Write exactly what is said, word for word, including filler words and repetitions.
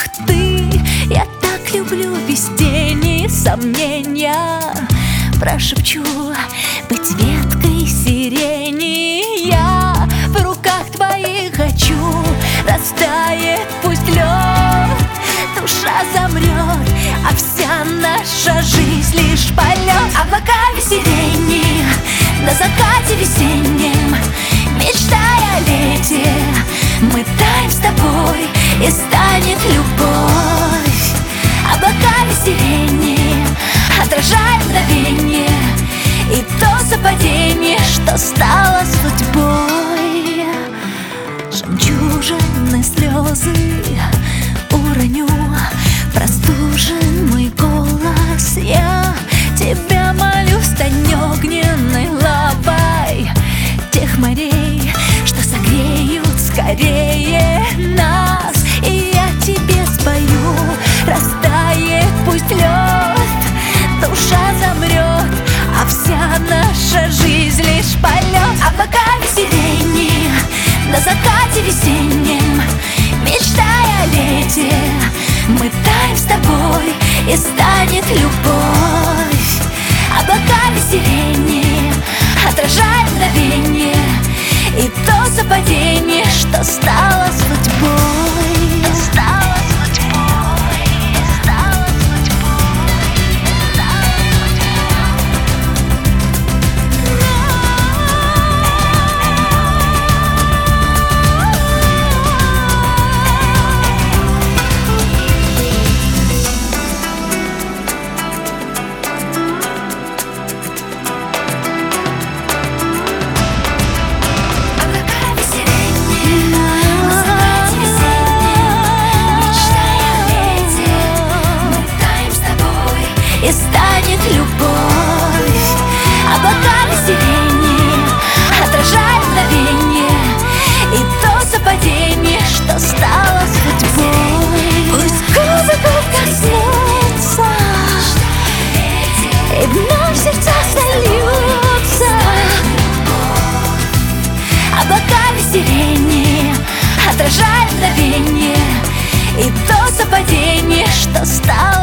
Ах ты, я так люблю без тени сомнения. Прошепчу быть веткой сирени. Я в руках твоих хочу, растает пусть лед. Душа замрет, а вся наша жизнь лишь полет. Облака сирени на закате весеннем, мечтая о лете, мы таем с тобой, и станет любовь. Облака сирени отражая мгновенье, и то совпадение, что стало судьбой. Жемчужины слезы уроню, простужен мой голос. Я тебя молю, стань огненной лавой тех морей, что согреют скорее нас. И я тебе спою, растает пусть лед. Душа замрет, а вся наша жизнь лишь полет. Облака сирени на закате весеннем, мечтая о лете, мы таем с тобой, и станет любовь. Облака сирени отражая мгновенье, и то совпадение, что стало судьбой. Стало судьбой, стало и станет любовь. Облака сирени отражая мгновенье, и то совпадение, что стало судьбой. Пусть губы губ коснутся, и вновь сердца сольются. Облака сирени отражая мгновенье, и то совпадение, что стало